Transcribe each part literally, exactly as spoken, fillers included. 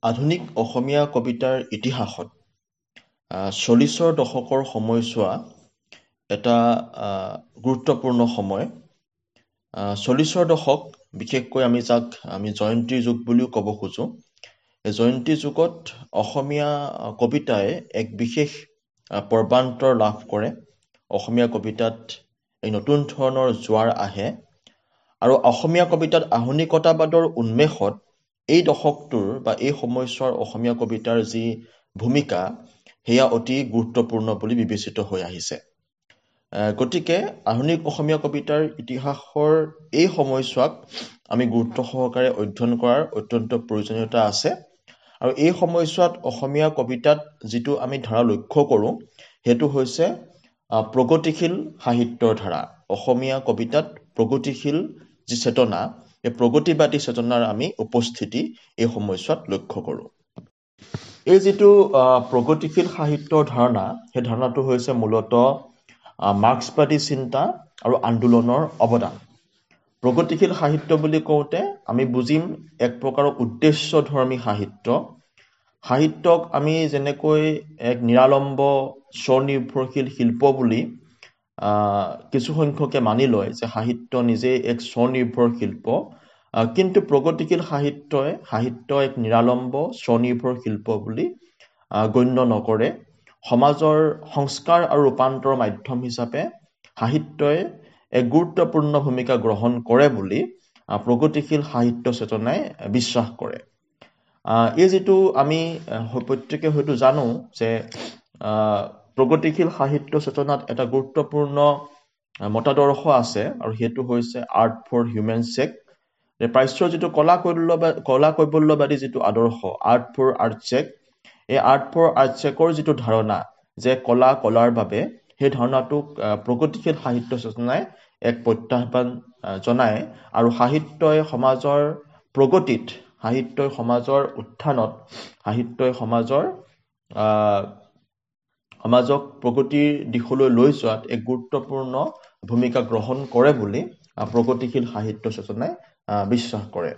আধুনিক অসমীয়া কবিতাৰ ইতিহাসত চল্লিছৰ দশকৰ সময়ছোৱা এটা গুৰুত্বপূৰ্ণ সময়। চল্লিছৰ দশক বিশেষকৈ আমি যাক আমি জয়ন্তীৰ যুগ বুলিও ক'ব খোজো। এই জয়ন্তী যুগত অসমীয়া কবিতাই এক বিশেষ পৰ্বান্তৰ লাভ কৰে। অসমীয়া কবিতাত এই নতুন ধৰণৰ জোৱাৰ আহে আৰু অসমীয়া কবিতাত আধুনিকতাবাদৰ উন্মেষত এই দশকটোৰ বা এই সময়ছোৱাৰ অসমীয়া কবিতাৰ যি ভূমিকা সেয়া অতি গুৰুত্বপূৰ্ণ বুলি বিবেচিত হৈ আহিছে। গতিকে আধুনিক অসমীয়া কবিতাৰ ইতিহাসৰ এই সময়ছোৱাক আমি গুৰুত্ব সহকাৰে অধ্যয়ন কৰাৰ অত্যন্ত প্ৰয়োজনীয়তা আছে। আৰু এই সময়ছোৱাত অসমীয়া কবিতাত যিটো আমি ধাৰা লক্ষ্য কৰোঁ সেইটো হৈছে প্ৰগতিশীল সাহিত্যৰ ধাৰা। অসমীয়া কবিতাত প্ৰগতিশীল যি চেতনা, এই প্ৰগতিবাদী চেতনাৰ আমি উপস্থিতি এই সময়ছোৱাত লক্ষ্য কৰোঁ। এই যিটো প্ৰগতিশীল সাহিত্যৰ ধাৰণা, সেই ধাৰণাটো হৈছে মূলতঃ মাৰ্ক্সবাদী চিন্তা আৰু আন্দোলনৰ অৱদান। প্ৰগতিশীল সাহিত্য বুলি কওঁতে আমি বুজিম এক প্ৰকাৰৰ উদ্দেশ্যধৰ্মী সাহিত্য। সাহিত্যক আমি যেনেকৈ এক নিৰালম্ব স্বনিৰ্ভৰশীল শিল্প বুলি কিছু সংখ্যকে মানি লয় যে সাহিত্য নিজেই এক স্বনিৰ্ভৰ শিল্প, কিন্তু প্ৰগতিশীল সাহিত্যই সাহিত্য এক নিৰালম্ব স্বনিৰ্ভৰ শিল্প বুলি গণ্য নকৰে। সমাজৰ সংস্কাৰ আৰু ৰূপান্তৰ মাধ্যম হিচাপে সাহিত্যই এক গুৰুত্বপূৰ্ণ ভূমিকা গ্ৰহণ কৰে বুলি প্ৰগতিশীল সাহিত্য চেতনাই বিশ্বাস কৰে। এই যিটো আমি প্ৰত্যেকে হয়তো জানো যে প্ৰগতিশীল সাহিত্য চেতনাত এটা গুৰুত্বপূৰ্ণ মতাদৰ্শ আছে আৰু সেইটো হৈছে আৰ্ট ফৰ হিউমেন চেক। প্ৰাচ্যৰ যিটো কলা কৈবল্যবাদী কলা কৈবল্যবাদী যিটো আদৰ্শ আৰ্ট ফৰ আৰ্ট চেক, এই আৰ্ট ফৰ আৰ্ট চেকৰ যিটো ধাৰণা যে কলা কলাৰ বাবে, সেই ধাৰণাটোক প্ৰগতিশীল সাহিত্য চেতনাই এক প্ৰত্যাহ্বান জনায় আৰু সাহিত্যই সমাজৰ প্ৰগতিত, সাহিত্যই সমাজৰ উত্থানত, সাহিত্যই সমাজৰ সমাজক প্ৰগতিৰ দিশলৈ লৈ যোৱাত এক গুৰুত্বপূৰ্ণ ভূমিকা গ্ৰহণ কৰে বুলি প্ৰগতিশীল সাহিত্য চেতনাই বিশ্বাস কৰে।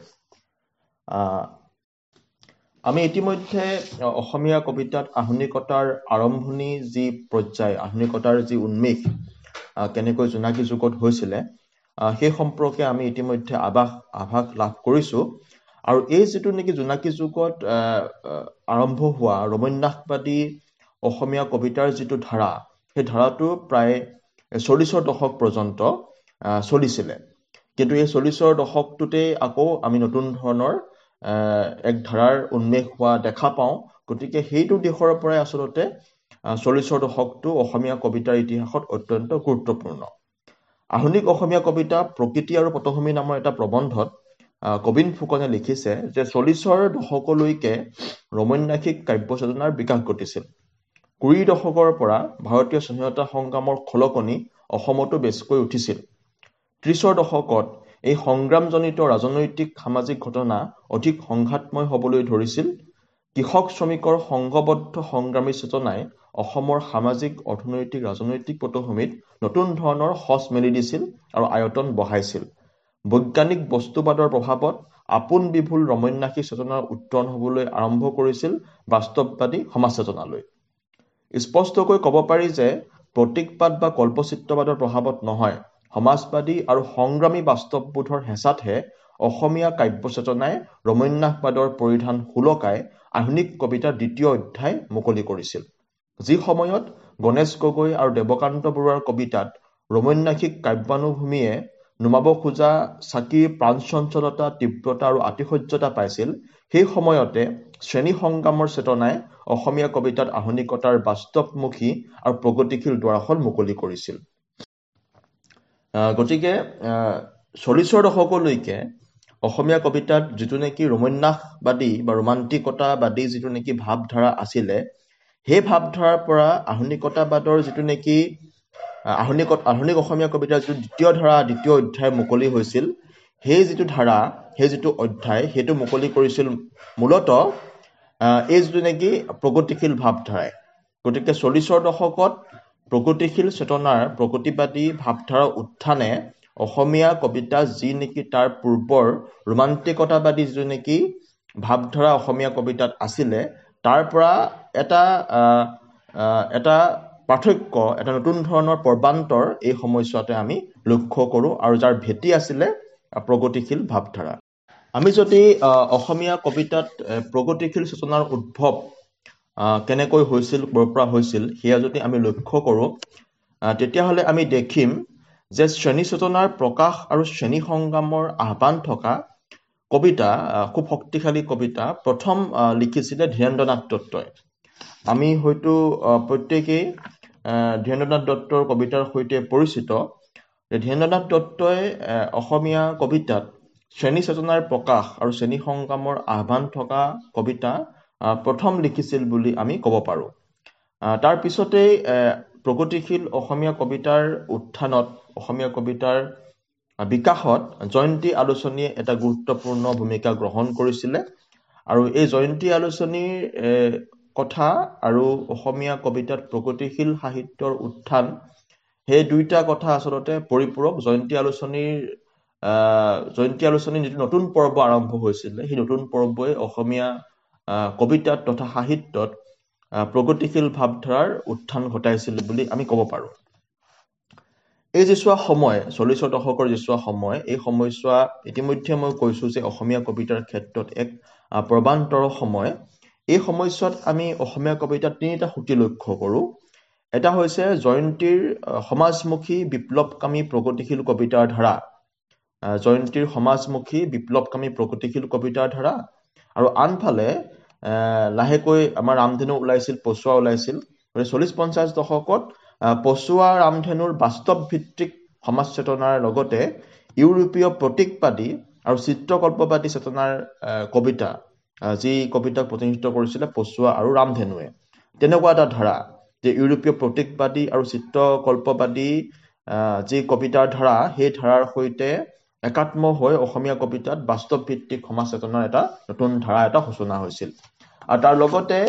আমি ইতিমধ্যে অসমীয়া কবিতাত আধুনিকতাৰ আৰম্ভণি যি পৰ্যায়, আধুনিকতাৰ যি উন্মেষ কেনেকৈ জোনাকী যুগত হৈছিলে সেই সম্পৰ্কে আমি ইতিমধ্যে আভাস আভাস লাভ কৰিছোঁ। আৰু এই যিটো নেকি জোনাকী যুগত আৰম্ভ হোৱা ৰমন্যাসবাদী অসমীয়া কবিতাৰ যিটো ধাৰা, সেই ধাৰাটো প্ৰায় চল্লিছৰ দশক পৰ্যন্ত চলিছিলে। কিন্তু এই চল্লিছৰ দশকটোতেই আকৌ আমি নতুন ধৰণৰ এক ধাৰাৰ উন্মেষ হোৱা দেখা পাওঁ। গতিকে সেইটো দিশৰ পৰাই আচলতে চল্লিছৰ দশকটো অসমীয়া কবিতাৰ ইতিহাসত অত্যন্ত গুৰুত্বপূৰ্ণ। আধুনিক অসমীয়া কবিতা প্ৰকৃতি আৰু পটভূমি নামৰ এটা প্ৰবন্ধত কবিন ফুকনে লিখিছে যে চল্লিছৰ দশকলৈকে ৰমন্যাসিক কাব্য চেতনাৰ বিকাশ ঘটিছিল। কুৰি দশকৰ পৰা ভাৰতীয় স্বাধীনতা সংগ্ৰামৰ খলকনি অসমতো বেছিকৈ উঠিছিল। ত্ৰিছৰ দশকত এই সংগ্ৰামজনিত ৰাজনৈতিক সামাজিক ঘটনা অধিক সংঘাতময় হ'বলৈ ধৰিছিল। কৃষক শ্ৰমিকৰ সংঘবদ্ধ সংগ্ৰামী চেতনাই অসমৰ সামাজিক অৰ্থনৈতিক ৰাজনৈতিক পটভূমিত নতুন ধৰণৰ সঁচ মেলি দিছিল আৰু আয়তন বঢ়াইছিল। বৈজ্ঞানিক বস্তুবাদৰ প্ৰভাৱত আপোন বিভুল ৰমন্যাসী চেতনাৰ উত্তৰণ হ'বলৈ আৰম্ভ কৰিছিল বাস্তৱবাদী সমাজ চেতনালৈ। স্পষ্টকৈ ক'ব পাৰি যে প্ৰতীকবাদ বা কল্পচিত্ৰবাদৰ প্ৰভাৱত নহয়, সমাজবাদী আৰু সংগ্ৰামী বাস্তৱবোধৰ হেঁচাতহে অসমীয়া কাব্য চেতনাই ৰমন্যাসবাদৰ পৰিধান সুলকাই আধুনিক কবিতাৰ দ্বিতীয় অধ্যায় মুকলি কৰিছিল। যি সময়ত গণেশ গগৈ আৰু দেৱকান্ত বৰুৱাৰ কবিতাত ৰমন্যাসিক কাব্যানুভূমিয়ে নুমাব খোজা চাকিৰ প্ৰাণচঞ্চলতা, তীব্ৰতা আৰু আতিশয্যতা পাইছিল, সেই সময়তে শ্ৰেণী সংগ্ৰামৰ চেতনাই অসমীয়া কবিতাত আধুনিকতাৰ বাস্তৱমুখী আৰু প্ৰগতিশীল দুৱাৰখন মুকলি কৰিছিল। গতিকে চল্লিছৰ দশকলৈকে অসমীয়া কবিতাত যিটো নেকি ৰমন্যাসবাদী বা ৰোমান্টিকতাবাদী যিটো নেকি ভাৱধাৰা আছিলে, সেই ভাৱধাৰাৰ পৰা আধুনিকতাবাদৰ যিটো নেকি আধুনিক আধুনিক অসমীয়া কবিতাৰ যিটো দ্বিতীয় ধাৰা, দ্বিতীয় অধ্যায় মুকলি হৈছিল, সেই যিটো ধাৰা, সেই যিটো অধ্যায়, সেইটো মুকলি কৰিছিল মূলতঃ এই যিটো নেকি প্ৰগতিশীল ভাৱধাৰাই। গতিকে চল্লিছৰ দশকত প্ৰগতিশীল চেতনাৰ প্ৰগতিবাদী ভাৱধাৰাৰ উত্থানে অসমীয়া কবিতা যি নেকি তাৰ পূৰ্বৰ ৰোমান্টিকতাবাদী যিটো নেকি ভাৱধাৰা অসমীয়া কবিতাত আছিলে তাৰ পৰা এটা এটা পাৰ্থক্য এটা নতুন ধৰণৰ প্ৰবান্তৰ এই সময়ছোৱাতে আমি লক্ষ্য কৰোঁ আৰু যাৰ ভেটি আছিলে প্ৰগতিশীল ভাৱধাৰা। আমি যদি অসমীয়া কবিতাত প্ৰগতিশীল চেতনাৰ উদ্ভৱ কেনেকৈ হৈছিল ক'ৰ পৰা হৈছিল সেয়া যদি আমি লক্ষ্য কৰোঁ তেতিয়াহ'লে আমি দেখিম যে শ্ৰেণী চেতনাৰ প্ৰকাশ আৰু শ্ৰেণী সংগ্ৰামৰ আহ্বান থকা কবিতা খুব শক্তিশালী কবিতা প্ৰথম লিখিছিলে ধীৰেন্দ্ৰনাথ দত্তই। আমি হয়তো প্ৰত্যেকেই ধীৰেন্দ্ৰনাথ দত্তৰ কবিতাৰ সৈতে পৰিচিত। ধীৰেন্দ্ৰনাথ দত্তই অসমীয়া কবিতাত শ্ৰেণী চেতনাৰ প্ৰকাশ আৰু শ্ৰেণী সংগ্ৰামৰ আহ্বান থকা কবিতা প্ৰথম লিখিছিল বুলি আমি ক'ব পাৰোঁ। তাৰ পিছতেই প্ৰগতিশীল অসমীয়া কবিতাৰ উত্থানত অসমীয়া কবিতাৰ বিকাশত জয়ন্তী আলোচনীয়ে এটা গুৰুত্বপূৰ্ণ ভূমিকা গ্ৰহণ কৰিছিলে আৰু এই জয়ন্তী আলোচনীৰ কথা আৰু অসমীয়া কবিতাত প্ৰগতিশীল সাহিত্যৰ উত্থান সেই দুইটা কথা আচলতে পৰিপূৰক। জয়ন্তী আলোচনীৰ জয়ন্তী আলোচনীৰ যিটো নতুন পৰ্ব আৰম্ভ হৈছিলে সেই নতুন পৰ্বই অসমীয়া কবিতাত তথা সাহিত্যত প্ৰগতিশীল ভাৱধাৰাৰ উত্থান ঘটাইছিল বুলি আমি ক'ব পাৰোঁ। এই যিছোৱা সময় চল্লিছৰ দশকৰ যিছোৱা সময় এই সময়ছোৱা ইতিমধ্যে মই কৈছোঁ যে অসমীয়া কবিতাৰ ক্ষেত্ৰত এক প্ৰবান্তৰ সময়। এই সময়ছোৱাত আমি অসমীয়া কবিতাত তিনিটা সুঁতি লক্ষ্য কৰোঁ। এটা হৈছে জয়ন্তীৰ সমাজমুখী বিপ্লৱকামী প্ৰগতিশীল কবিতাৰ ধাৰা, জয়ন্তীৰ সমাজমুখী বিপ্লৱকামী প্ৰগতিশীল কবিতাৰ ধাৰা আৰু আনফালে লাহেকৈ আমাৰ ৰামধেনু ওলাইছিল, পচুৱা ওলাইছিল। চল্লিছ পঞ্চাছ দশকত পচুৱা ৰামধেনুৰ বাস্তৱ ভিত্তিক সমাজ চেতনাৰ লগতে ইউৰোপীয় প্ৰতীকবাদী আৰু চিত্ৰকল্পবাদী চেতনাৰ কবিতা যি কবিতাক প্ৰতিনিধিত্ব কৰিছিলে পচুৱা আৰু ৰামধেনুৱে, তেনেকুৱা এটা ধাৰা যে ইউৰোপীয় প্ৰতীকবাদী আৰু চিত্ৰকল্পবাদী যি কবিতাৰ ধাৰা সেই ধাৰাৰ সৈতে একাত্ম হৈ অসমীয়া কবিতাত বাস্তৱ ভিত্তিক সমাজ চেতনাৰ এটা নতুন ধাৰা এটা সূচনা হৈছিল। আৰু তাৰ লগতে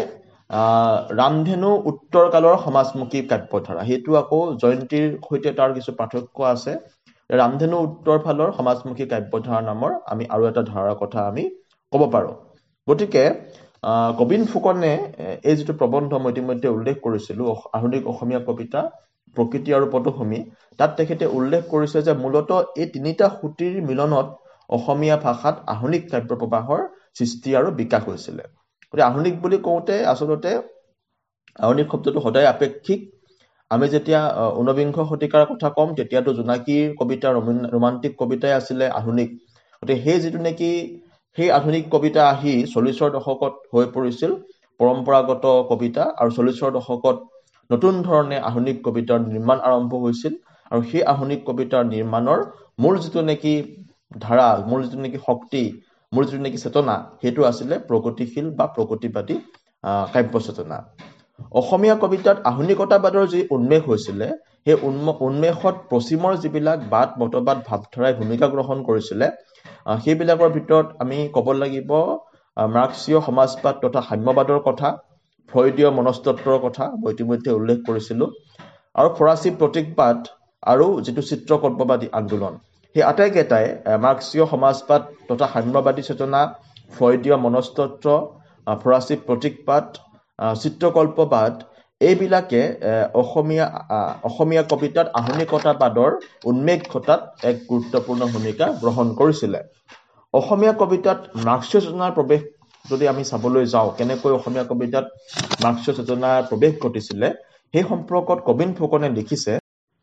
ৰামধেনু উত্তৰ কালৰ সমাজমুখী কাব্যধাৰা, সেইটো আকৌ জয়ন্তীৰ সৈতে তাৰ কিছু পাৰ্থক্য আছে। ৰামধেনু উত্তৰ ফালৰ সমাজমুখী কাব্যধাৰা নামৰ আমি আৰু এটা ধাৰাৰ কথা আমি ক'ব পাৰোঁ। গতিকে কবিন ফুকনে এই যিটো প্ৰবন্ধ মই ইতিমধ্যে উল্লেখ কৰিছিলোঁ আধুনিক অসমীয়া কবিতা প্ৰকৃতি আৰু পটভূমি, তাত তেখেতে উল্লেখ কৰিছে যে মূলতঃ এই তিনিটা সুঁতিৰ মিলনত অসমীয়া ভাষাত আধুনিক কাব্য প্ৰবাহৰ সৃষ্টি আৰু বিকাশ হৈছিলে। গতিকে আধুনিক বুলি কওঁতে আচলতে আধুনিক শব্দটো সদায় আপেক্ষিক। আমি যেতিয়া ঊনবিংশ শতিকাৰ কথা ক'ম তেতিয়াতো জোনাকীৰ কবিতা ৰোমান্টিক কবিতাই আছিলে আধুনিক। গতিকে সেই যিটো নেকি সেই আধুনিক কবিতা আহি চল্লিছৰ দশকত হৈ পৰিছিল পৰম্পৰাগত কবিতা আৰু চল্লিছৰ দশকত নতুন ধৰণে আধুনিক কবিতাৰ নিৰ্মাণ আৰম্ভ হৈছিল আৰু সেই আধুনিক কবিতাৰ নিৰ্মাণৰ মূল যিটো নেকি ধাৰা, মূল যিটো নেকি শক্তি, মূল যিটো নেকি চেতনা সেইটো আছিলে প্ৰগতিশীল বা প্ৰগতিবাদী কাব্য চেতনা। অসমীয়া কবিতাত আধুনিকতাবাদৰ যি উন্মেষ হৈছিলে সেই উন্মেষত পশ্চিমৰ যিবিলাক বাদ মতবাদ ভাৱধাৰাই ভূমিকা গ্ৰহণ কৰিছিলে সেইবিলাকৰ ভিতৰত আমি ক'ব লাগিব মাৰ্ক্সীয় সমাজবাদ তথা সাম্যবাদৰ কথা, ফ্ৰয়ডীয় মনস্তত্বৰ কথা মই ইতিমধ্যে উল্লেখ কৰিছিলোঁ আৰু ফৰাচী প্ৰতীকবাদ আৰু যিটো চিত্ৰকল্পবাদী আন্দোলন, সেই আটাইকেইটাই মাৰ্ক্সীয় সমাজবাদ তথা সাম্যবাদী চেতনা, ফ্ৰয়ডীয় মনস্তত্ব, ফৰাচী প্ৰতীকবাদ, চিত্ৰকল্পবাদ এইবিলাকে অসমীয়া অসমীয়া কবিতাত আধুনিকতাবাদৰ উন্মেষ ঘটাত এক গুৰুত্বপূৰ্ণ ভূমিকা গ্ৰহণ কৰিছিলে। অসমীয়া কবিতাত মাৰ্ক্সীয় চেতনাৰ প্ৰৱেশ যদি আমি চাবলৈ যাওঁ, কেনেকৈ অসমীয়া কবিতাত মাৰ্ক্সীয় চেতনাৰ প্ৰৱেশ ঘটিছিলে সেই সম্পৰ্কত কবিন ফুকনে লিখিছে,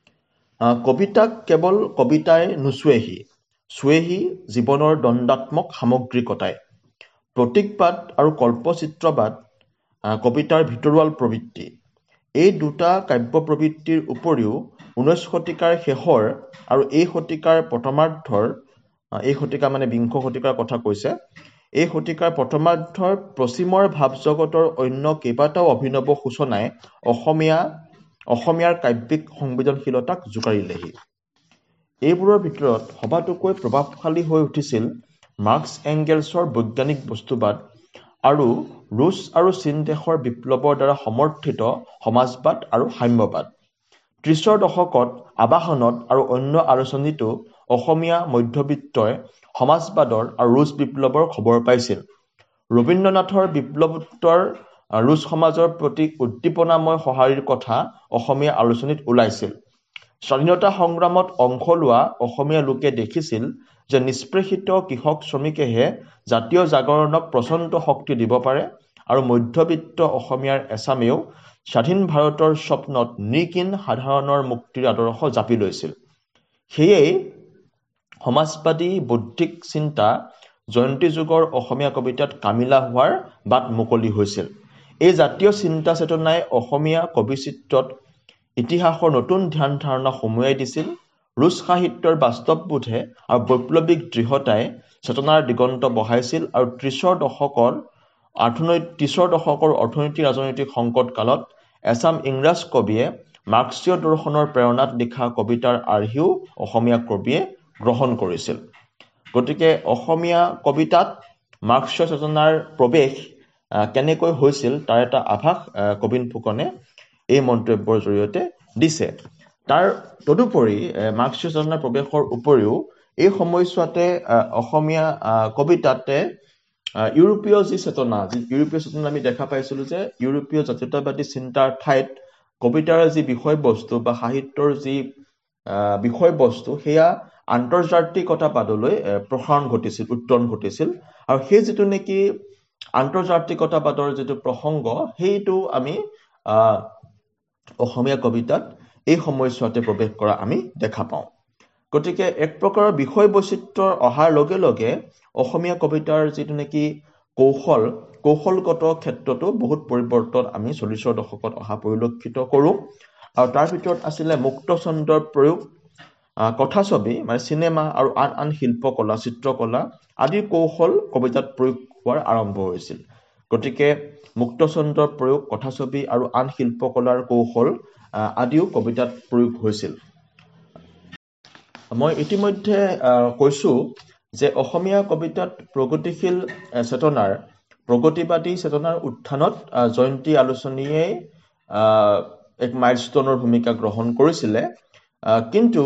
কবিতাক কেৱল কবিতাই নোচোৱেহি, চুৱেহি জীৱনৰ দণ্ডাত্মক সামগ্ৰিকতাই। প্ৰতীকবাদ আৰু কল্পচিত্ৰবাদ কবিতাৰ ভিতৰুৱাল প্ৰবৃত্তি। এই দুটা কাব্য প্ৰবৃত্তিৰ উপৰিও ঊনৈছ শতিকাৰ শেষৰ আৰু এই শতিকাৰ প্ৰথমাৰ্ধৰ, এই শতিকা মানে বিংশ শতিকাৰ কথা কৈছে, এই শতিকাৰ প্ৰথমাৰ্ধৰ পশ্চিমৰ ভাৱজগতৰ অন্য কেইবাটাও অভিনৱ সূচনাই অসমীয়া অসমীয়াৰ কাব্যিক সংবেদনশীলতাক জোকাৰিলেহি। এইবোৰৰ ভিতৰত সবাতোকৈ প্ৰভাৱশালী হৈ উঠিছিল মাৰ্ক্স এংগেলছৰ বৈজ্ঞানিক বস্তুবাদ আৰু ৰুছ আৰু চীন দেশৰ বিপ্লৱৰ দ্বাৰা সমৰ্থিত সমাজবাদ আৰু সাম্যবাদ। ত্ৰিছৰ দশকত আবাসনত আৰু অন্য আলোচনীতো অসমীয়া মধ্যবিত্তই সমাজবাদৰ আৰু ৰুছ বিপ্লৱৰ খবৰ পাইছিল। ৰবীন্দ্ৰনাথৰ বিপ্লৱোত্তৰ ৰুছ সমাজৰ প্ৰতি উদ্দীপনাময় সঁহাৰিৰ কথা অসমীয়া আলোচনীত ওলাইছিল। স্বাধীনতা সংগ্ৰামত অংশ লোৱা অসমীয়া লোকে দেখিছিল যে নিষ্পেষিত কৃষক শ্ৰমিকেহে জাতীয় জাগৰণক প্ৰচণ্ড শক্তি দিব পাৰে আৰু মধ্যবিত্ত অসমীয়াৰ এচামেও স্বাধীন ভাৰতৰ স্বপ্নত নিকিন সাধাৰণৰ মুক্তিৰ আদৰ্শ জাপি লৈছিল। সেয়েই সমাজবাদী বৌদ্ধিক চিন্তা জয়ন্তী যুগৰ অসমীয়া কবিতাত কামিলা হোৱাৰ বাট মুকলি হৈছিল। এই জাতীয় চিন্তা চেতনাই অসমীয়া কবিচিত্ৰত ইতিহাসৰ নতুন ধ্যান ধাৰণা সোমোৱাই দিছিল। ৰুছ সাহিত্যৰ বাস্তৱবোধে আৰু বৈপ্লৱিক দৃঢ়তাই চেতনাৰ দিগন্ত বঢ়াইছিল আৰু ত্ৰিছৰ দশকৰ অৰ্থনৈতিক ত্ৰিছৰ দশকৰ অৰ্থনৈতিক ৰাজনৈতিক সংকট কালত এচাম ইংৰাজ কবিয়ে মাৰ্ক্সীয় দৰ্শনৰ প্ৰেৰণাত লিখা কবিতাৰ আৰ্হিও অসমীয়া কবিয়ে গ্ৰহণ কৰিছিল। গতিকে অসমীয়া কবিতাত মাৰ্ক্সীয় চেতনাৰ প্ৰৱেশ কেনেকৈ হৈছিল তাৰ এটা আভাস কবিন ফুকনে এই মন্তব্যৰ জৰিয়তে দিছে। তাৰ তদুপৰি মাৰ্ক্সীয় চেতনাৰ প্ৰৱেশৰ উপৰিও এই সময়ছোৱাতে অসমীয়া কবিতাতে ইউৰোপীয় যি চেতনা যি ইউৰোপীয় চেতনা আমি দেখা পাইছিলোঁ যে ইউৰোপীয় জাতীয়তাবাদী চিন্তাৰ ঠাইত কবিতাৰ যি বিষয়বস্তু বা সাহিত্যৰ যি বিষয়বস্তু সেয়া আন্তৰ্জাতিকতাবাদলৈ প্ৰসাৰণ ঘটিছিল উত্তৰণ ঘটিছিল আৰু সেই যিটো নেকি আন্তৰ্জাতিকতাবাদৰ যিটো প্ৰসংগ সেইটো আমি অসমীয়া কবিতাত এই সময়ছোৱাতে প্ৰৱেশ কৰা আমি দেখা পাওঁ। গতিকে এক প্ৰকাৰৰ বিষয় বৈচিত্ৰ্য অহাৰ লগে লগে অসমীয়া কবিতাৰ যিটো নেকি কৌশল কৌশলগত ক্ষেত্ৰতো বহুত পৰিৱৰ্তন আমি চল্লিছৰ দশকত অহা পৰিলক্ষিত কৰোঁ। আৰু তাৰ ভিতৰত আছিলে মুক্ত ছন্দৰ প্ৰয়োগ, কথাছবি মানে চিনেমা আৰু আন আন শিল্পকলা চিত্ৰকলা আদিৰ কৌশল কবিতাত প্ৰয়োগ হোৱাৰ আৰম্ভ হৈছিল। গতিকে মুক্ত ছন্দৰ প্ৰয়োগ, কথাছবি আৰু আন শিল্পকলাৰ কৌশল আদিও কবিতাত প্ৰয়োগ হৈছিল। মই ইতিমধ্যে কৈছোঁ যে অসমীয়া কবিতাত প্ৰগতিশীল চেতনাৰ প্ৰগতিবাদী চেতনাৰ উত্থানত জয়ন্তী আলোচনীয়ে এক মাইলষ্টনৰ ভূমিকা গ্ৰহণ কৰিছিলে। কিন্তু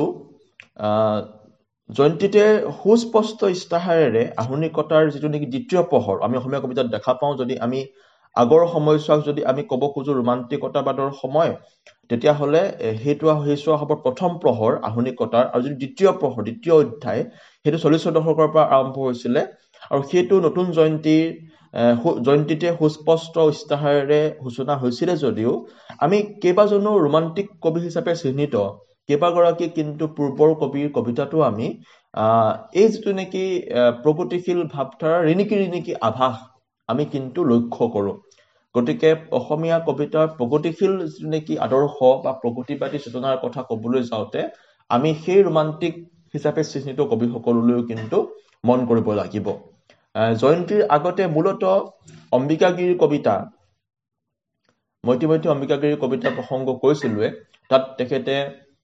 জয়ন্তীতে সুস্পষ্ট ইস্তাহাৰেৰে আধুনিকতাৰ যিটো নেকি দ্বিতীয় প্ৰহৰ আমি অসমীয়া কবিতাত দেখা পাওঁ। যদি আমি আগৰ সময়ছোৱাক যদি আমি ক'ব খোজোঁ ৰোমান্টিকতাবাদৰ সময়, তেতিয়াহ'লে সেইটো সেইছোৱা হ'ব প্ৰথম প্ৰহৰ আধুনিকতাৰ, আৰু যদি দ্বিতীয় প্ৰহৰ দ্বিতীয় অধ্যায় সেইটো চল্লিছৰ দশকৰ পৰা আৰম্ভ হৈছিলে আৰু সেইটো নতুন জয়ন্তীৰ জয়ন্তীতে সুস্পষ্ট ইস্তাহাৰেৰে সূচনা হৈছিলে যদিও আমি কেইবাজনো ৰোমান্টিক কবি হিচাপে চিহ্নিত কেইবাগৰাকী কিন্তু পূৰ্বৰ কবিৰ কবিতাটো আমি এই যিটো নেকি প্ৰগতিশীল ভাৱধাৰাৰ ৰিণিকি ৰিণিকি আভাস আমি কিন্তু লক্ষ্য কৰোঁ। গতিকে অসমীয়া কবিতাৰ প্ৰগতিশীল যিটো নেকি আদৰ্শ বা প্ৰগতিবাদী চেতনাৰ কথা ক'বলৈ যাওঁতে আমি সেই ৰোমান্টিক হিচাপে চিহ্নিত কবিসকললৈও কিন্তু মন কৰিব লাগিব। জয়ন্তীৰ আগতে মূলতঃ অম্বিকাগিৰিৰ কবিতা, মই ইতিমধ্যে অম্বিকাগিৰিৰ কবিতা প্ৰসংগ কৈছিলোৱে, তাত তেখেতে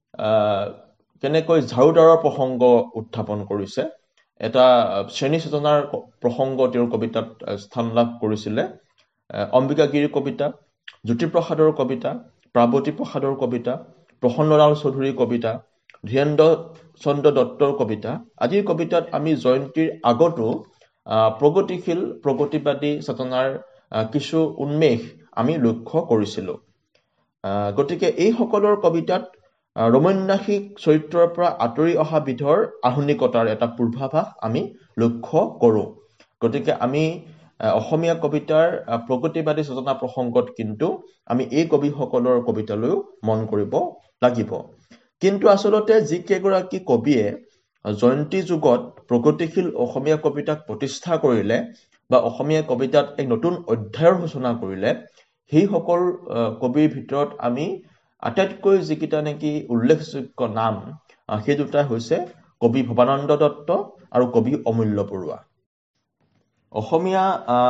কেনেকৈ ঝাৰুদাৰৰ প্ৰসংগ উত্থাপন কৰিছে, এটা শ্ৰেণী চেতনাৰ প্ৰসংগ তেওঁৰ কবিতাত স্থান লাভ কৰিছিলে। অম্বিকাগিৰিৰ কবিতা, জ্যোতিপ্ৰসাদৰ কবিতা, প্ৰাৱতী প্ৰসাদৰ কবিতা, প্ৰসন্নলাল চৌধুৰীৰ কবিতা, ধীৰেন্দ্ৰ চন্দ্ৰ দত্তৰ কবিতা আদিৰ কবিতাত আমি জয়ন্তীৰ আগতো প্ৰগতিশীল প্ৰগতিবাদী চেতনাৰ কিছু উন্মেষ আমি লক্ষ্য কৰিছিলোঁ। গতিকে এইসকলৰ কবিতাত ৰোমন্যাসিক চৰিত্ৰৰ পৰা আঁতৰি অহা বিধৰ আধুনিকতাৰ এটা পূৰ্বাভাস আমি লক্ষ্য কৰোঁ। গতিকে আমি অসমীয়া কবিতাৰ প্ৰগতিবাদী চেতনা প্ৰসংগত কিন্তু আমি এই কবিসকলৰ কবিতালৈও মন কৰিব লাগিব। কিন্তু আচলতে যিকেইগৰাকী কবিয়ে জয়ন্তী যুগত প্ৰগতিশীল অসমীয়া কবিতাক প্ৰতিষ্ঠা কৰিলে বা অসমীয়া কবিতাত এক নতুন অধ্যায়ৰ সূচনা কৰিলে, সেইসকল কবিৰ ভিতৰত আমি আটাইতকৈ যিকেইটা নেকি উল্লেখযোগ্য নাম সেই দুটা হৈছে কবি ভৱানন্দ দত্ত আৰু কবি অমূল্য বৰুৱা। অসমীয়া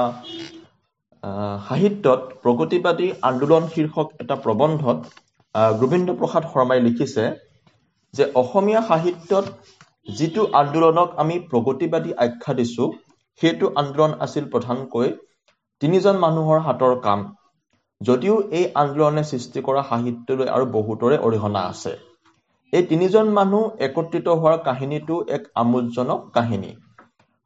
সাহিত্যত প্ৰগতিবাদী আন্দোলন শীৰ্ষক এটা প্ৰবন্ধত গোবিন্দ প্ৰসাদ শৰ্মাই লিখিছে যে অসমীয়া সাহিত্যত যিটো আন্দোলনক আমি প্ৰগতিবাদী আখ্যা দিছোঁ সেইটো আন্দোলন আছিল প্ৰধানকৈ তিনিজন মানুহৰ হাতৰ কাম, যদিও এই আন্দোলনে সৃষ্টি কৰা সাহিত্যলৈ আৰু বহুতৰে অৰিহণা আছে। এই তিনিজন মানুহ একত্ৰিত হোৱাৰ কাহিনীটো এক আমোদজনক কাহিনী।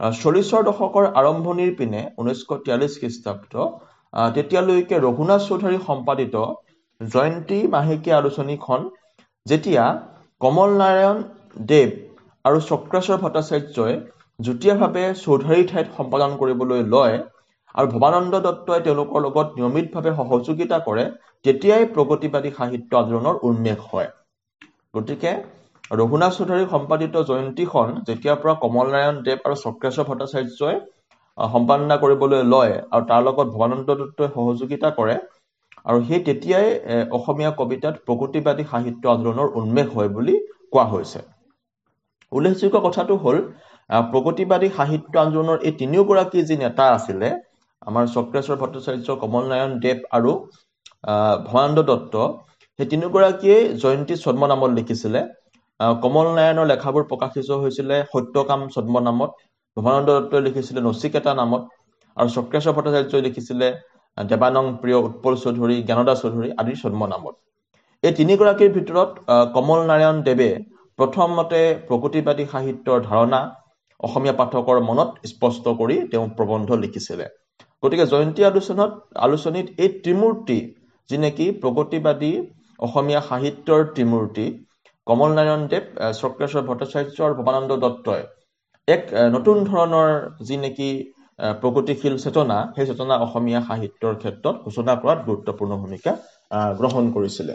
চল্লিছৰ দশকৰ আৰম্ভণিৰ পিনে ঊনৈছশ তিয়াল্লিছ খ্ৰীষ্টাব্দ তেতিয়ালৈকে ৰঘুনাথ চৌধুৰী সম্পাদিত জয়ন্তী মাহেকীয়া আলোচনীখন যেতিয়া কমল নাৰায়ণ দেৱ আৰু চক্ৰেশ্বৰ ভট্টাচাৰ্যই যুটীয়াভাৱে চৌধুৰীৰ ঠাইত সম্পাদন কৰিবলৈ লয় আৰু ভৱানন্দ দত্তই তেওঁলোকৰ লগত নিয়মিতভাৱে সহযোগিতা কৰে, তেতিয়াই প্ৰগতিবাদী সাহিত্য আন্দোলনৰ উন্মেষ হয়। গতিকে ৰঘুনাথ চৌধুৰী সম্পাদিত জয়ন্তীখন যেতিয়াৰ পৰা কমল নাৰায়ণ দেৱ আৰু চক্ৰেশ্বৰ ভট্টাচাৰ্যই সম্পাদনা কৰিবলৈ লয় আৰু তাৰ লগত ভৱানন্দ দত্তই সহযোগিতা কৰে, আৰু সেই তেতিয়াই অসমীয়া কবিতাত প্ৰগতিবাদী সাহিত্য আন্দোলনৰ উন্মেষ হয় বুলি কোৱা হৈছে। উল্লেখযোগ্য কথাটো হ'ল প্ৰগতিবাদী সাহিত্য আন্দোলনৰ এই তিনিওগৰাকী যি নেতা আছিলে, আমাৰ চক্ৰেশ্বৰ ভট্টাচাৰ্য, কমল নাৰায়ণ দেৱ আৰু ভৱানন্দ দত্ত, সেই তিনিওগৰাকীয়ে জয়ন্তী ছদ্ম নামত লিখিছিলে। কমল নাৰায়ণৰ লেখাবোৰ প্ৰকাশিত হৈছিলে সত্যকাম ছদ্ম নামত, ভৱানন্দ দত্তই লিখিছিলে নচিকেতা নামত, আৰু চক্ৰেশ্বৰ ভট্টাচাৰ্যই লিখিছিলে দেৱানং প্ৰিয়, উৎপল চৌধুৰী, জ্ঞানদা চৌধুৰী আদিৰ ছদ্ম নামত। এই তিনিগৰাকীৰ ভিতৰত কমল নাৰায়ণ দেৱে প্ৰথমতে প্ৰগতিবাদী সাহিত্যৰ ধাৰণা অসমীয়া পাঠকৰ মনত স্পষ্ট কৰি তেওঁ প্ৰবন্ধ লিখিছিলে। গতিকে জয়ন্তী আলোচনাত আলোচনীত এই ত্ৰিমূৰ্তি, যি নেকি প্ৰগতিবাদী অসমীয়া সাহিত্যৰ ত্ৰিমূৰ্তি, কমল নাৰায়ণ দেৱ, চক্ৰেশ্বৰ ভট্টাচাৰ্য আৰু ভৱানন্দ দত্তই এক নতুন ধৰণৰ যি নেকি প্ৰগতিশীল চেতনা, সেই চেতনা অসমীয়া সাহিত্যৰ ক্ষেত্ৰত সূচনা কৰাত গুৰুত্বপূৰ্ণ ভূমিকা গ্ৰহণ কৰিছিলে।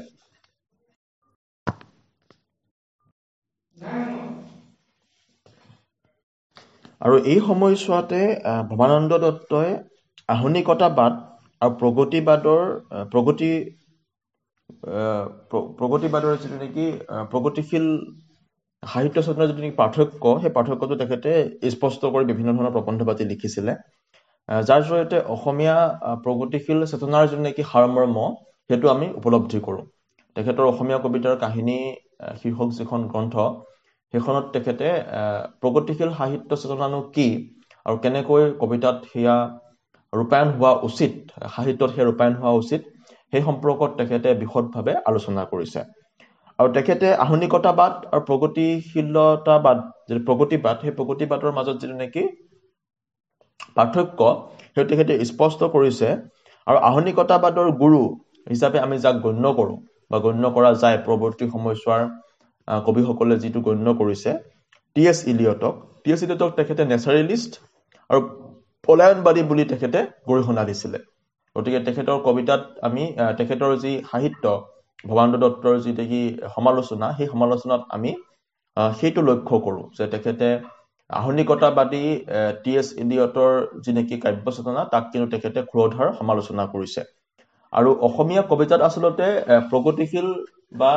আৰু এই সময়ছোৱাতে ভৱানন্দ দত্তই আধুনিকতাবাদ আৰু প্ৰগতিবাদৰ প্ৰগতি প্ৰগতিবাদৰ যিটো নেকি প্ৰগতিশীল সাহিত্য চেতনাৰ যিটো নেকি পাৰ্থক্য, সেই পাৰ্থক্যটো তেখেতে স্পষ্ট কৰি বিভিন্ন ধৰণৰ প্ৰবন্ধ পাতি লিখিছিলে, যাৰ জৰিয়তে অসমীয়া প্ৰগতিশীল চেতনাৰ যিটো নেকি সাৰমৰ্ম সেইটো আমি উপলব্ধি কৰোঁ। তেখেতৰ অসমীয়া কবিতাৰ কাহিনী শীৰ্ষক যিখন গ্ৰন্থ, সেইখনত তেখেতে প্ৰগতিশীল সাহিত্য চেতনানো কি আৰু কেনেকৈ কবিতাত সেয়া ৰূপায়ণ হোৱা উচিত, সাহিত্যত সেয়া ৰূপায়ণ হোৱা উচিত, সেই সম্পৰ্কত তেখেতে বিশদভাৱে আলোচনা কৰিছে। আৰু তেখেতে আধুনিকতাবাদ আৰু প্ৰগতিশীলতাবাদ, যিটো প্ৰগতিবাদ, সেই প্ৰগতিবাদৰ মাজত যিটো নেকি পাৰ্থক্য সেইটো তেখেতে স্পষ্ট কৰিছে। আৰু আধুনিকতাবাদৰ গুৰু হিচাপে আমি যাক গণ্য কৰোঁ বা গণ্য কৰা যায়, পৰৱৰ্তী সময়ছোৱাৰ কবিসকলে যিটো গণ্য কৰিছে, টি এছ ইলিয়টক টি এছ ইলিয়টক তেখেতে নেচাৰেলিষ্ট আৰু পলায়নবাদী বুলি তেখেতে গৰিহণা দিছিলে। গতিকে তেখেতৰ কবিতাত আমি তেখেতৰ যি সাহিত্য, ভৱানন্দ দত্তৰ যি নেকি সমালোচনা, সেই সমালোচনাত আমি সেইটো লক্ষ্য কৰোঁ যে তেখেতে আধুনিকতাবাদী টি এছ ইলিয়টৰ যি নেকি কাব্য চেতনা, তাক কিন্তু তেখেতে ক্ৰোধাৰ সমালোচনা কৰিছে। আৰু অসমীয়া কবিতাত আচলতে প্ৰগতিশীল বা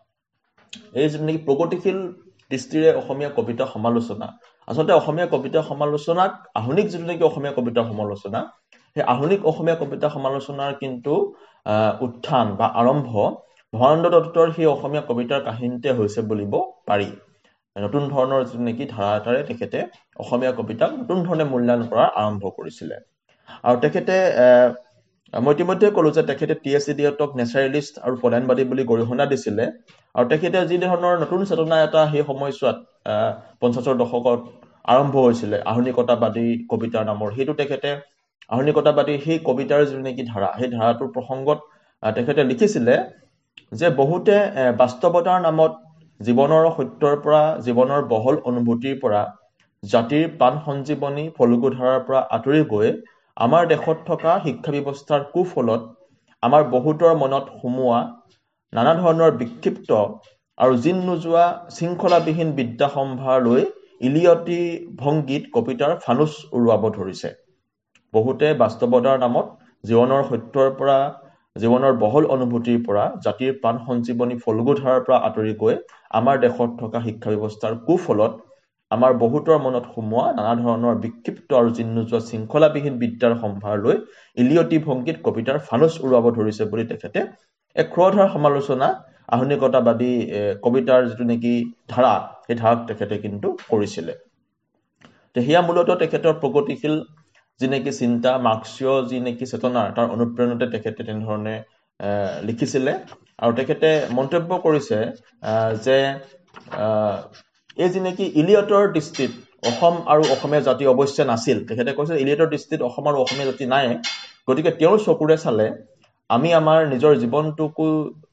এই যি নেকি প্ৰগতিশীল দৃষ্টিৰে অসমীয়া কবিতা সমালোচনা, আচলতে অসমীয়া কবিতা সমালোচনাক আধুনিক যিটো নেকি অসমীয়া কবিতা সমালোচনা, সেই আধুনিক অসমীয়া কবিতা সমালোচনাৰ কিন্তু উত্থান বা আৰম্ভ ভৱানন্দ দত্তৰ সেই অসমীয়া কবিতাৰ কাহিনীতে হৈছে বুলিব পাৰি। নতুন ধৰণৰ যিটো নেকি ধাৰা এটাৰে তেখেতে অসমীয়া কবিতাক নতুন ধৰণে মূল্যায়ন কৰাৰ আৰম্ভ কৰিছিলে। আৰু তেখেতে মই ইতিমধ্যে ক'লো যে তেখেতে টি এছ ইলিয়টক নেচাৰেলিষ্ট আৰু পলায়নবাদী বুলি গৰিহণা দিছিলে। আৰু তেখেতে যি ধৰণৰ নতুন চেতনা এটা সেই সময়ছোৱাত পঞ্চাছৰ দশকত আৰম্ভ হৈছিলে আধুনিকতাবাদী কবিতাৰ নামৰ, সেইটো তেখেতে আধুনিকতাবাদী সেই কবিতাৰ যিটো নেকি ধাৰা, সেই ধাৰাটোৰ প্ৰসংগত তেখেতে লিখিছিলে যে বহুতে বাস্তৱতাৰ নামত জীৱনৰ সত্যৰ পৰা, জীৱনৰ বহল অনুভূতিৰ পৰা, জাতিৰ প্ৰাণ সঞ্জীৱনী ফলগোধাৰাৰ পৰা আঁতৰি গৈ আমাৰ দেশত থকা শিক্ষা ব্যৱস্থাৰ কুফলত আমাৰ বহুতৰ মনত সুমোৱা নানা ধৰণৰ বিক্ষিপ্ত আৰু জিন নোযোৱা শৃংখলাবিহীন বিদ্যা সম্ভাৰলৈ ইলিয়টী ভংগীত কবিতাৰ ফানুচ উৰুৱাব ধৰিছে। বহুতে বাস্তৱতাৰ নামত জীৱনৰ সত্যৰ পৰা, জীৱনৰ বহল অনুভূতিৰ পৰা, জাতিৰ প্ৰাণ সঞ্জীৱনী ফলগোধাৰাৰ পৰা আঁতৰি গৈ আমাৰ দেশত থকা শিক্ষা ব্যৱস্থাৰ কুফলত আমাৰ বহুতৰ মনত সুমোৱা নানা ধৰণৰ বিক্ষিপ্ত আৰু জিন নোযোৱা শৃংখলাবিহীন বিদ্যাৰ সম্ভাৰ লৈ ইলিয়টী ভংগীত কবিতাৰ ফানুচ উৰুৱাব ধৰিছে বুলি তেখেতে এক ক্ৰোধাৰ সমালোচনা আধুনিকতাবাদী কবিতাৰ যিটো নেকি ধাৰা, সেই ধাৰাক তেখেতে কিন্তু কৰিছিলে। সেয়া মূলতঃ তেখেতৰ প্ৰগতিশীল যি নেকি চিন্তা, মাৰ্ক্সীয় যি নেকি চেতনাৰ তাৰ অনুপ্ৰেৰণতে তেখেতে তেনেধৰণে লিখিছিলে। আৰু তেখেতে মন্তব্য কৰিছে যে এই যি নেকি ইলিয়টৰ দৃষ্টিত অসম আৰু অসমীয়া জাতি অৱশ্যে নাছিল। তেখেতে কৈছে ইলিয়টৰ দৃষ্টিত অসম আৰু অসমীয়া জাতি নাই, গতিকে তেওঁৰ চকুৰে চালে আমি আমাৰ নিজৰ জীৱনটোকো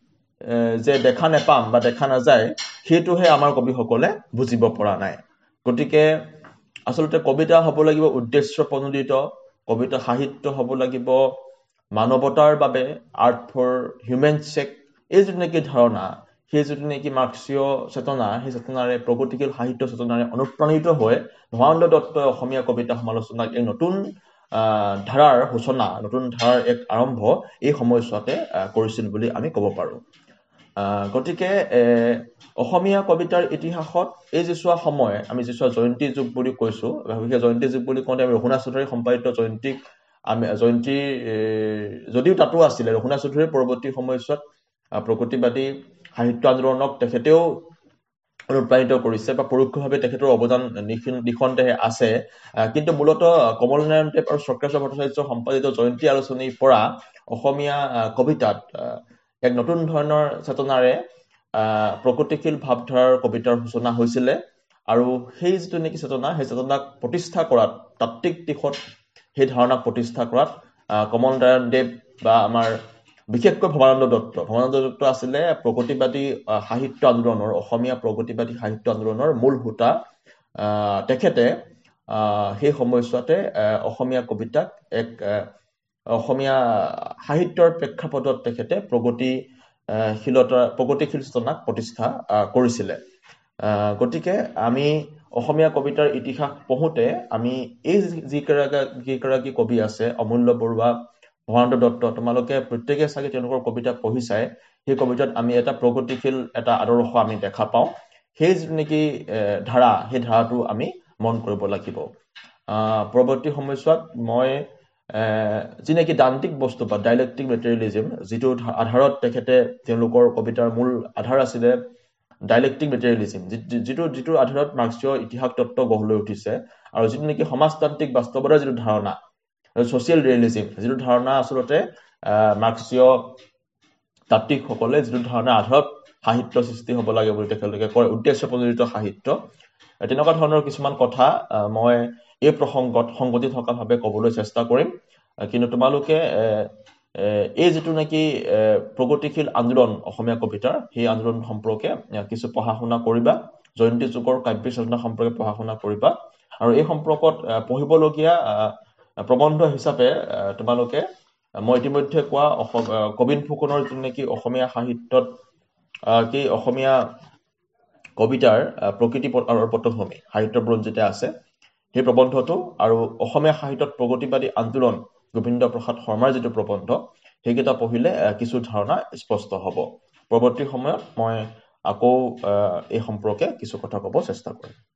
যে দেখা নেপাম বা দেখা নাযায়, সেইটোহে আমাৰ কবিসকলে বুজিব পৰা নাই। গতিকে আচলতে কবিতা হ'ব লাগিব উদ্দেশ্য প্ৰণোদিত, কবিতা সাহিত্য হ'ব লাগিব মানৱতাৰ বাবে, আৰ্ট ফৰ হিউমেন চেক। এই যিটো নেকি ধাৰণা, সেই যিটো নেকি মাৰ্ক্সীয় চেতনা, সেই চেতনাৰে প্ৰগতিশীল সাহিত্য চেতনাৰে অনুপ্ৰাণিত হৈ ভৱানন্দ দত্তই অসমীয়া কবিতা সমালোচনাক এক নতুন আহ ধাৰাৰ সূচনা, নতুন ধাৰাৰ এক আৰম্ভ এই সময়ছোৱাতে কৰিছিল বুলি আমি ক'ব পাৰো। আহ গতিকে এ অসমীয়া কবিতাৰ ইতিহাসত এই যিছোৱা সময়, আমি যিছোৱা জয়ন্তী যুগ বুলি কৈছো, বিশেষ জয়ন্তী যুগ বুলি কওঁতে আমি ৰঘুনাথ চৌধুৰী সম্পাদিত জয়ন্তীক আমি জয়ন্তী যদিও তাতো আছিলে, ৰঘুনাথ চৌধুৰীৰ পৰৱৰ্তী সময়ছোৱাত প্ৰগতিবাদী সাহিত্য আন্দোলনক তেখেতেও অনুপ্ৰাণিত কৰিছে বা পৰোক্ষভাৱে তেখেতৰ অৱদান নিঃসন্দেহে আছে। কিন্তু মূলতঃ কমলনাৰায়ণ দেৱ আৰু চক্ৰেশ্বৰ ভট্টাচাৰ্য সম্পাদিত জয়ন্তী আলোচনীৰ পৰা অসমীয়া কবিতাত এক নতুন ধৰণৰ চেতনাৰে আহ প্ৰগতিশীল ভাৱধাৰাৰ কবিতাৰ সূচনা হৈছিলে। আৰু সেই যিটো নেকি চেতনা, সেই চেতনাক প্ৰতিষ্ঠা কৰাত, তাত্ত্বিক দিশত সেই ধাৰণাক প্ৰতিষ্ঠা কৰাত আহ কমলনাৰায়ণ দেৱ বা আমাৰ বিশেষকৈ ভৱানন্দ দত্ত ভৱানন্দ দত্ত আছিলে প্ৰগতিবাদী সাহিত্য আন্দোলনৰ, অসমীয়া প্ৰগতিবাদী সাহিত্য আন্দোলনৰ মূল হোতা। আহ তেখেতে আহ সেই সময়ছোৱাতে অসমীয়া কবিতাক এক অসমীয়া সাহিত্যৰ প্ৰেক্ষাপটত তেখেতে প্ৰগতিশীলতা প্ৰগতিশীল চেতনাক প্ৰতিষ্ঠা কৰিছিলে। আহ গতিকে আমি অসমীয়া কবিতাৰ ইতিহাস পঢ়োতে আমি এই যিগৰাকী কবি আছে, অমূল্য বৰুৱা, ভৱানন্দ দত্ত, তোমালোকে প্ৰত্যেকে চাগে তেওঁলোকৰ কবিতা পঢ়ি চাই, সেই কবিতাত আমি এটা প্ৰগতিশীল এটা আদৰ্শ আমি দেখা পাওঁ। সেই যিটো নেকি ধাৰা, সেই ধাৰাটো আমি মন কৰিব লাগিব। আহ পৰৱৰ্তী সময়ছোৱাত মই যি নেকি দান্তিক বস্তু বা ডাইলেক্টিক মেটেৰিয়েলিজিম, যিটো আধাৰত তেখেতে তেওঁলোকৰ কবিতাৰ মূল আধাৰ আছিলে ডাইলেক্টিক মেটেৰিয়েলিজিম, যিটো যিটো আধাৰত মাৰ্ক্সীয় ইতিহাস তত্ত্ব গঢ় লৈ উঠিছে, আৰু যিটো নেকি সমাজতান্ত্ৰিক বাস্তৱতাৰ যিটো ধাৰণা, ছচিয়েল ৰিয়েলিজিম, যিটো ধাৰণা আচলতে আহ মাৰ্ক্সীয় তাত্ত্বিকসকলে যিটো ধাৰণা আধাৰত সাহিত্য সৃষ্টি হ'ব লাগে বুলি তেখেতলোকে কয়, উদ্দেশ্য প্ৰণোদিত সাহিত্য, তেনেকুৱা ধৰণৰ কিছুমান কথা মই এই প্ৰসংগত সংগতি থকা ভাৱে ক'বলৈ চেষ্টা কৰিম। কিন্তু তোমালোকে এই যিটো নেকি প্ৰগতিশীল আন্দোলন অসমীয়া কবিতাৰ, সেই আন্দোলন সম্পৰ্কে কিছু পঢ়া শুনা কৰিবা, জয়ন্তী যুগৰ কাব্য চেতনা সম্পৰ্কে পঢ়া শুনা কৰিবা। আৰু এই সম্পৰ্কত পঢ়িবলগীয়া প্ৰবন্ধ হিচাপে তোমালোকে মই ইতিমধ্যে কোৱা কবিন ফুকনৰ যিটো নেকি অসমীয়া সাহিত্যত কি অসমীয়া কবিতাৰ প্ৰকৃতি আৰু পটভূমি সাহিত্য বুৰঞ্জীতে আছে, সেই প্ৰবন্ধটো, আৰু অসমীয়া সাহিত্যত প্ৰগতিবাদী আন্দোলন গোবিন্দ প্ৰসাদ শৰ্মাৰ যিটো প্ৰবন্ধ, সেইকেইটা পঢ়িলে কিছু ধাৰণা স্পষ্ট হ'ব। পৰৱৰ্তী সময়ত মই আকৌ এই সম্পৰ্কে কিছু কথা ক'ব চেষ্টা কৰিম।